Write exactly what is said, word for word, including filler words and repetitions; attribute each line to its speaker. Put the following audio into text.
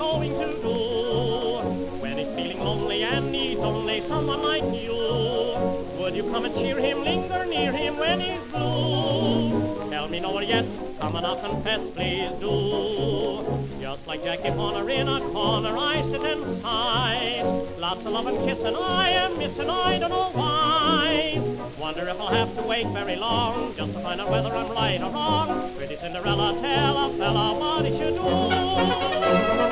Speaker 1: going to do? When he's feeling lonely and needs only someone like you, would you come and cheer him, linger near him when he's blue? Tell me no or yes, come and I'll confess, please do. Just like Jackie Bonner in a corner, I sit and sigh. Lots of love and kiss and I am missing, I don't know why. Wonder if I'll have to wait very long just to find out whether I'm right or wrong. Pretty Cinderella, tell a fella what he should do.